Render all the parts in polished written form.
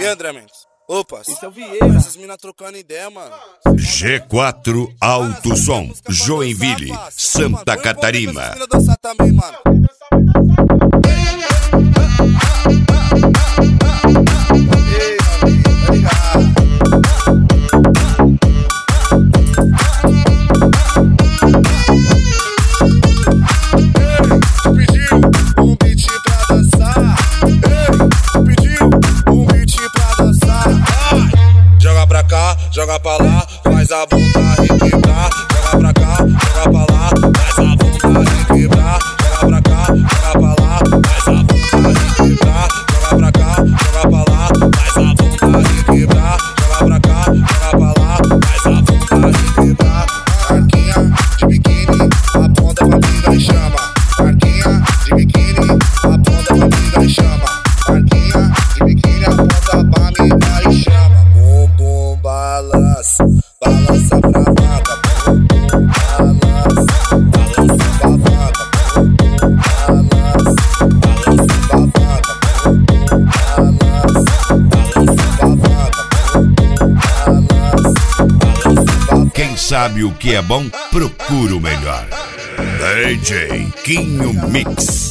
André Mendes? Opa, esse é o Vieira. Essas minas trocando ideia, mano. G4 Alto Som, Joinville, Santa Catarina. Também, mano. Joga pra lá, faz a bunda requebrar. Joga pra cá, joga pra lá, faz a bunda requebrar. Joga pra cá, joga pra lá, faz a bunda requebrar. Joga pra cá, joga pra lá, faz a bunda requebrar. Joga pra cá, joga pra lá, faz a bunda requebrar. Marquinha de biquíni, aponta pra briga e chama. Marquinha de biquíni, aponta pra briga e chama. Marquinha de biquíni, aponta pra briga e chama. Balança, balança pra vaca, balança, balança pra vaca, balança, balança pra vaca, balança, balança pra vaca, balança, balança. Quem sabe o que é bom, procura o melhor. DJ Quinho Mix.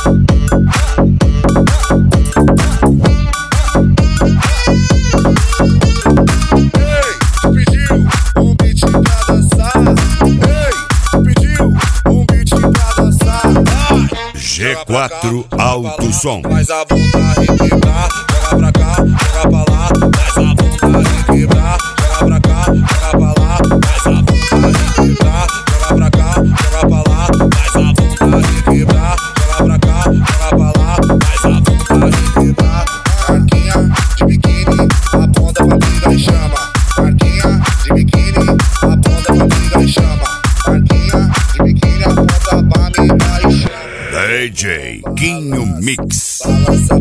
G4 Alto Som. Faz a bunda requebrar, joga pra cá, joga pra lá. Faz a bunda requebrar, joga pra cá, joga pra lá. Faz a bunda requebrar, joga pra cá, joga pra lá. Faz a bunda requebrar, joga pra cá, joga pra lá. Faz a bunda requebrar. Marquinha de biquíni, aponta pra briga e chama. Marquinha de biquíni, aponta pra briga e chama. Marquinha de biquíni, aponta pra briga e chama. DJ Quinho Mix. Balança